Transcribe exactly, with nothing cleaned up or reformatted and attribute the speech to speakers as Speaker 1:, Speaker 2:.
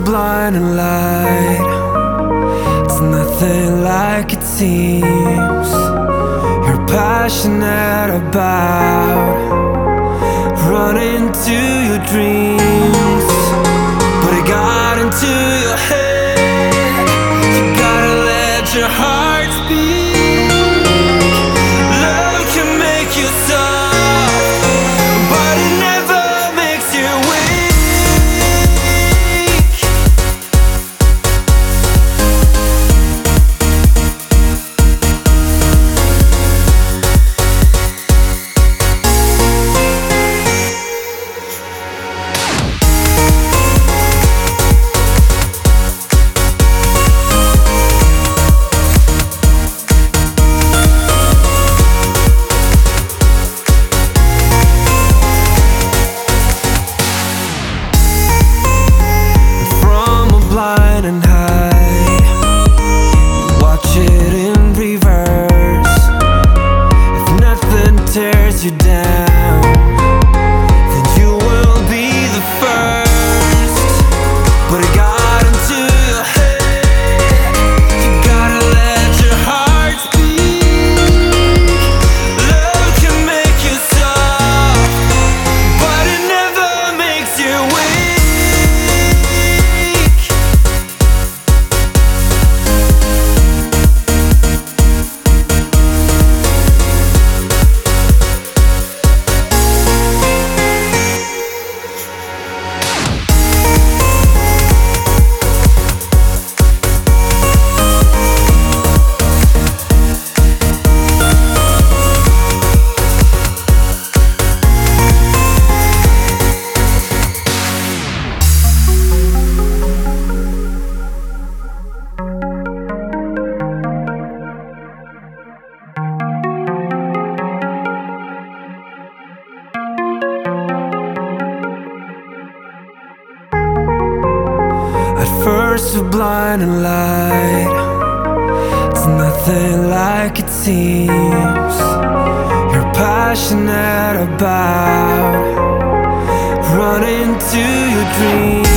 Speaker 1: blinding light. It's nothing like it seems. You're passionate about running to your dreams, but it got into your head. You gotta let your heart speak. Love can make you soft, but it never makes you weak. And high, you watch it in reverse. If nothing tears you down, then you will be the first. But it got into your head. You gotta let your heart speak. Love can make you soft, but it never makes you weak. At first a blinding light. It's nothing like it seems. You're passionate about running to your dreams.